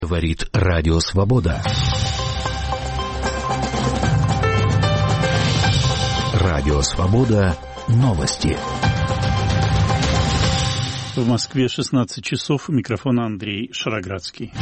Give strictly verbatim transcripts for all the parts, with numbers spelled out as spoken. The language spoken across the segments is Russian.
Говорит Радио Свобода. Радио Свобода. Новости. В Москве шестнадцать часов. У микрофона Андрей Шароградский.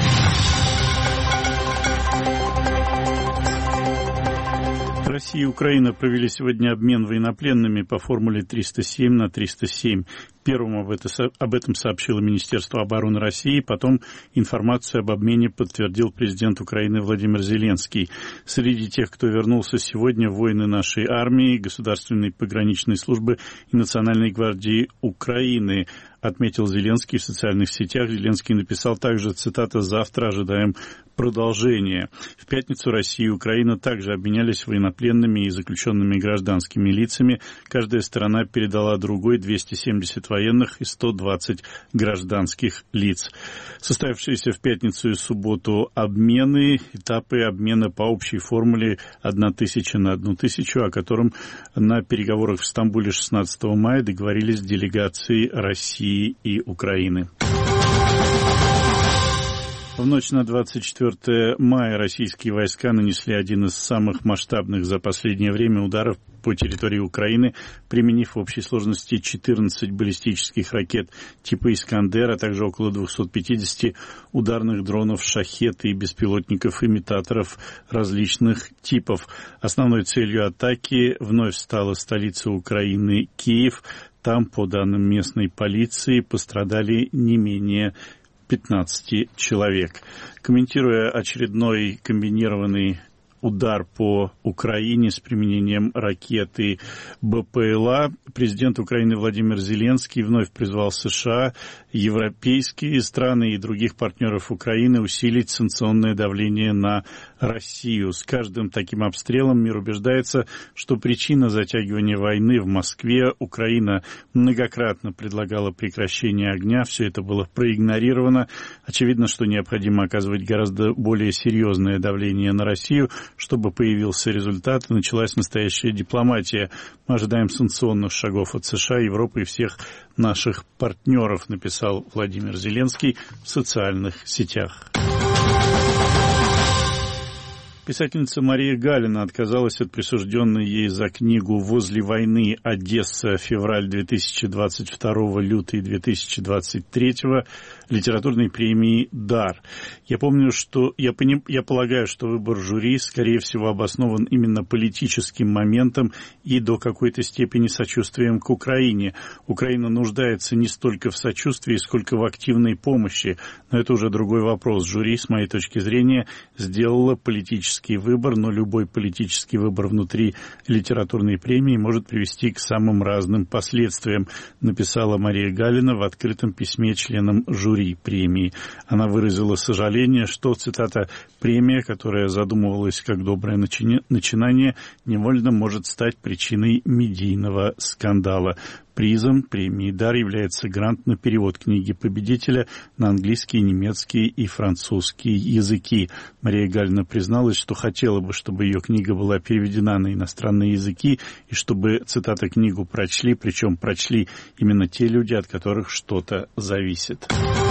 Россия и Украина провели сегодня обмен военнопленными по формуле триста семь на триста семь. Первым об, это, об этом сообщило Министерство обороны России, потом информацию об обмене подтвердил президент Украины Владимир Зеленский. Среди тех, кто вернулся сегодня, воины нашей армии, Государственной пограничной службы и Национальной гвардии Украины, отметил Зеленский в социальных сетях. Зеленский написал также, цитата, «Завтра ожидаем продолжения». В пятницу Россия и Украина также обменялись военнопленными и заключенными гражданскими лицами. Каждая сторона передала другой двести семьдесят военных и сто двадцать гражданских лиц. Состоявшиеся в пятницу и субботу обмены, этапы обмена по общей формуле одна тысяча на одну тысячу, о котором на переговорах в Стамбуле шестнадцатого мая договорились делегации России и Украины. В ночь на двадцать четвёртое мая российские войска нанесли один из самых масштабных за последнее время ударов по территории Украины, применив в общей сложности четырнадцать баллистических ракет типа «Искандер», а также около двести пятьдесят ударных дронов «Шахед» и беспилотников-имитаторов различных типов. Основной целью атаки вновь стала столица Украины Киев. Там, по данным местной полиции, пострадали не менее пятнадцать человек. Комментируя очередной комбинированный удар по Украине с применением ракеты БПЛА, президент Украины Владимир Зеленский вновь призвал США, европейские страны и других партнеров Украины усилить санкционное давление на Россию. С каждым таким обстрелом мир убеждается, что причина затягивания войны в Москве. Украина многократно предлагала прекращение огня, все это было проигнорировано. Очевидно, что необходимо оказывать гораздо более серьезное давление на Россию, чтобы появился результат и началась настоящая дипломатия. Мы ожидаем санкционных шагов от США, Европы и всех наших партнеров, написал Владимир Зеленский в социальных сетях. Писательница Мария Галина отказалась от присужденной ей за книгу «Возле войны. Одесса. Февраль две тысячи двадцать второго. Лютый две тысячи двадцать третьего» литературной премии «Дар». Я помню, что я, поним, я полагаю, что выбор жюри, скорее всего, обоснован именно политическим моментом и до какой-то степени сочувствием к Украине. Украина нуждается не столько в сочувствии, сколько в активной помощи. Но это уже другой вопрос. Жюри, с моей точки зрения, сделало политический выбор, но любой политический выбор внутри литературной премии может привести к самым разным последствиям, написала Мария Галина в открытом письме членам жюри премии. Она выразила сожаление, что, цитата, «премия, которая задумывалась как доброе начинание, невольно может стать причиной медийного скандала». Призом премии «Дар» является грант на перевод книги победителя на английский, немецкий и французский языки. Мария Галина призналась, что хотела бы, чтобы ее книга была переведена на иностранные языки и чтобы, цитата, «книгу прочли», причем прочли именно те люди, от которых что-то зависит.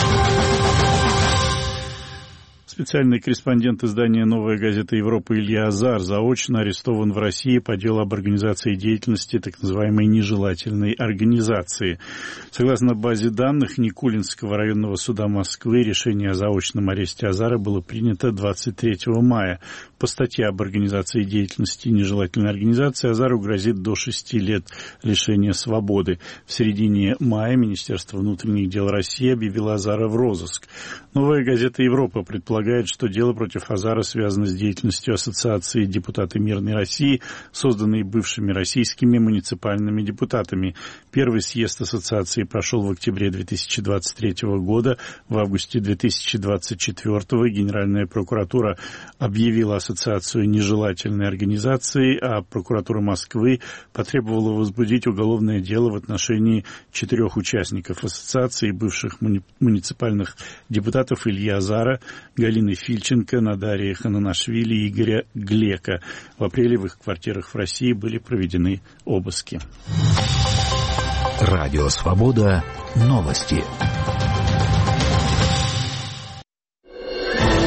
Специальный корреспондент издания «Новая газета Европы» Илья Азар заочно арестован в России по делу об организации деятельности так называемой нежелательной организации. Согласно базе данных Никулинского районного суда Москвы, решение о заочном аресте Азара было принято двадцать третьего мая. По статье об организации деятельности нежелательной организации Азару грозит до шести лет лишения свободы. В середине мая Министерство внутренних дел России объявило Азара в розыск. «Новая газета Европа» предполагает, что дело против Азара связано с деятельностью Ассоциации «Депутаты Мирной России», созданной бывшими российскими муниципальными депутатами. Первый съезд ассоциации прошел в октябре две тысячи двадцать третьего года. В августе две тысячи двадцать четвёртого Генеральная прокуратура объявила ассоциацию нежелательной организацией, а прокуратура Москвы потребовала возбудить уголовное дело в отношении четырех участников ассоциации, бывших муни- муниципальных депутатов Ильи Азара, Галины Фильченко, Надарии Хананашвили и Игоря Глека. В апреле в их квартирах в России были проведены обыски. Радио «Свобода». Новости.